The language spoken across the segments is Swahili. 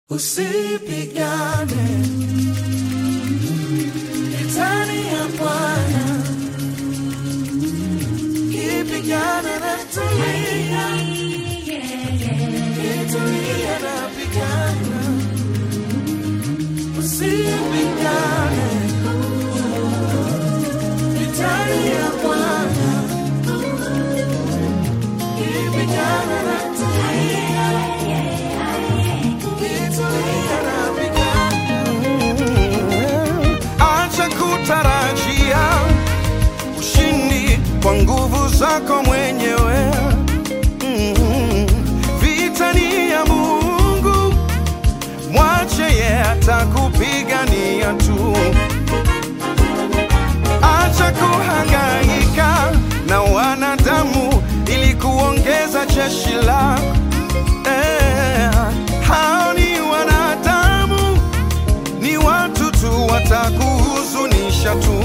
Usipigane vitani ya Bwana, kipigana na tulia, kitulia na pigana. Usipigane vitani ya Bwana, kipigana na tulia, kitulia na pigana. Acha kutarajia ushindi kwa nguvu zako mwenyewe. Vita ni ya Mungu, mwache yeye atakupigania tu. Acha kuhangaika na wanadamu ili kuongeza jeshi lako. Hao ni wanadamu, ni watu tu, watakuhuzunisha tu.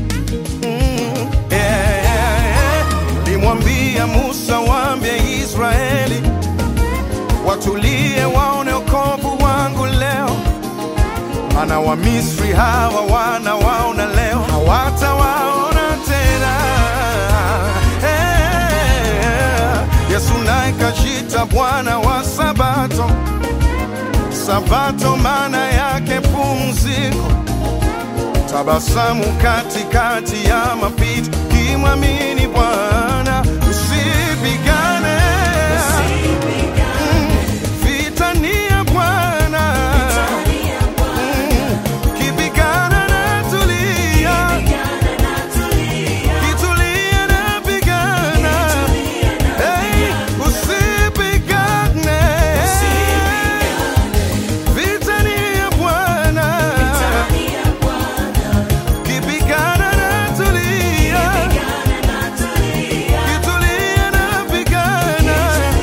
Limwambia Musa, waambie Israeli watulie, waone wokovu wangu leo. Maana wa Misri hawa wanawaona leo, hawatawaona tena. Yesu naye kajita Bwana wa Sabato. Sabato maana yake pumziko, tabasamu katikati ya mapito. Kimwamini Bwana, usipigane. Vita ni ya Bwana, kipigana na tulia, kitulia na pigana. Hey, usipigane. Vita ni ya Bwana, kipigana na tulia, kitulia na pigana.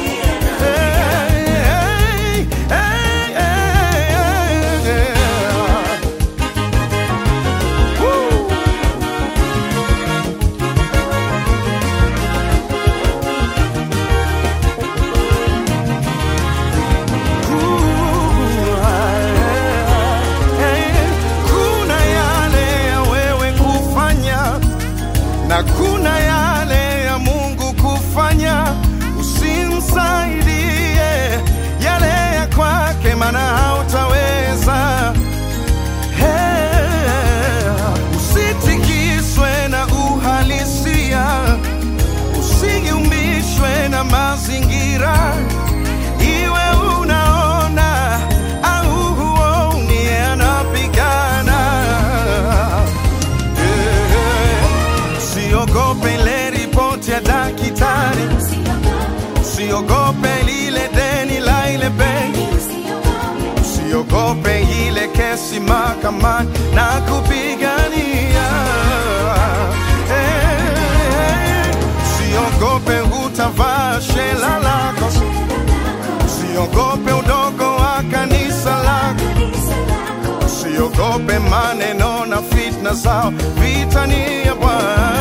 Kuna yale ya wewe kufanya na kuna yale ya Mungu kufanya. Usimsaidie yale ya kwake, maana hautaweza. Usitikiswe na uhalisia, usiumishwe na mazingira. Iwe unaona au huoni, anapigana. Usiogope ile ripoti ya daktari, usiogope lile deni la ile benki, usiogope ile kesi mahakamani na kupigania. Usiogope utavaa shela lako, usiogope udogo wa kanisa lako, usiogope maneno na fitna zao. Vita ni ya Bwana.